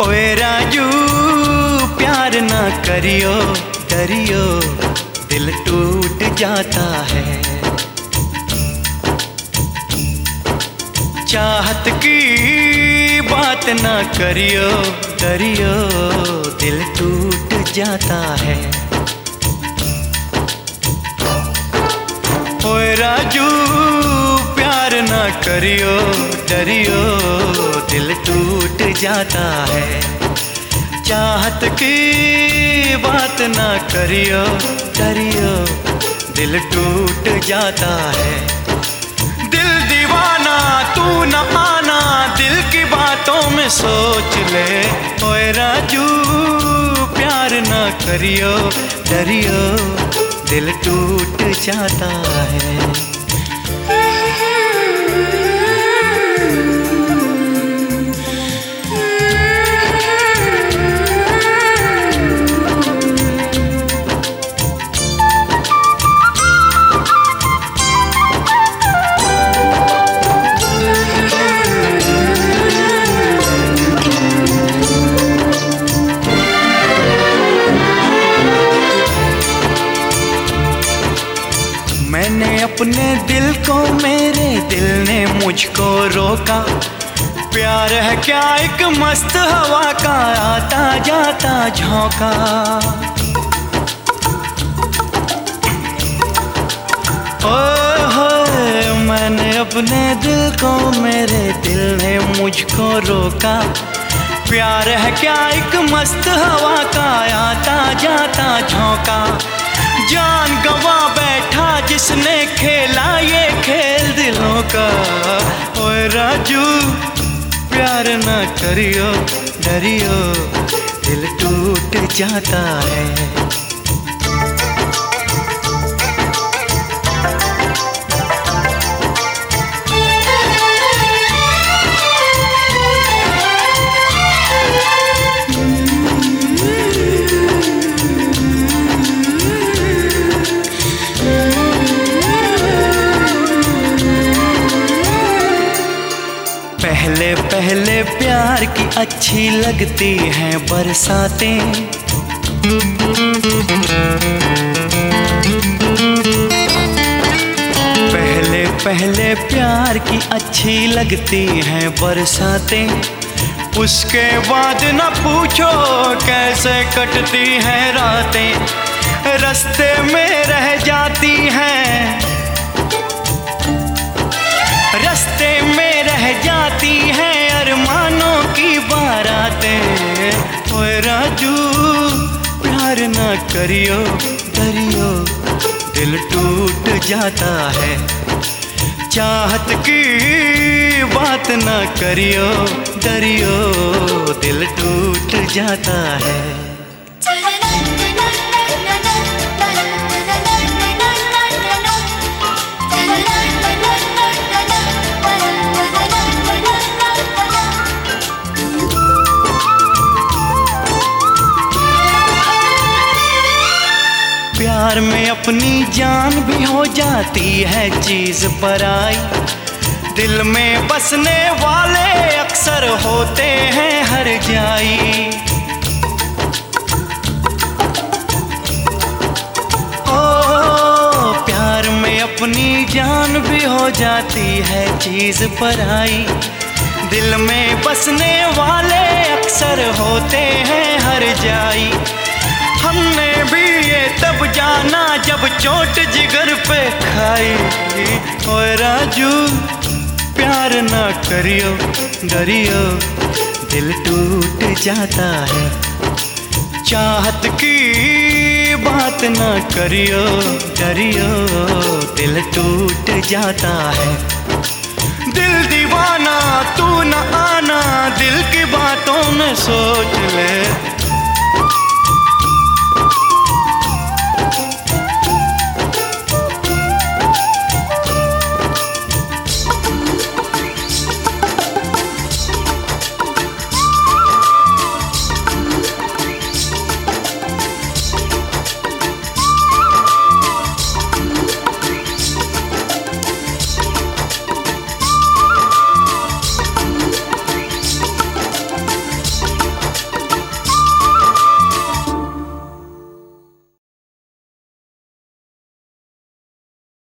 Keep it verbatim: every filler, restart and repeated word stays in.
ओए राजू प्यार ना करियो, डरियो दिल टूट जाता है। चाहत की बात ना करियो, डरियो दिल टूट जाता है। ओए राजू प्यार ना करियो, डरियो दिल टूट जाता है। चाहत की बात ना करियो, डरियो दिल टूट जाता है। दिल दीवाना तू न आना, दिल की बातों में सोच ले। ओए राजू प्यार ना करियो, डरियो दिल टूट जाता है। मैंने अपने दिल को, मेरे दिल ने मुझको रोका। प्यार है क्या एक मस्त हवा का आता जाता झोंका। ओए होए मैंने अपने दिल को, मेरे दिल ने मुझको रोका। प्यार है क्या एक मस्त हवा का आता जाता झोंका। जान गवा बैठा जिसने खेला ये खेल दिलों का। ओए राजू प्यार ना करियो, डरियो दिल टूट जाता है। पहले पहले प्यार की अच्छी लगती हैं बरसातें। पहले पहले प्यार की अच्छी लगती हैं बरसातें। उसके बाद न पूछो कैसे कटती हैं रातें। रास्ते में रह जाती हैं, रास्ते में रह जाती हैं अरमानों की बारातें। ओए राजू प्यार ना करियो, डरियो दिल टूट जाता है। चाहत की बात ना करियो, डरियो दिल टूट जाता है। प्यार में अपनी जान भी हो जाती है चीज पराई। दिल में बसने वाले अक्सर होते हैं हर जाई। ओ प्यार में अपनी जान भी हो जाती है चीज पराई। दिल में बसने वाले अक्सर होते हैं हर जाई। हमने भी ये तब जाना जब चोट जिगर पे खाई। ओए राजू प्यार ना करियो, डरियो दिल टूट जाता है। चाहत की बात ना करियो, डरियो दिल टूट जाता है। दिल दीवाना तू न आना, दिल की बातों में सोच ले।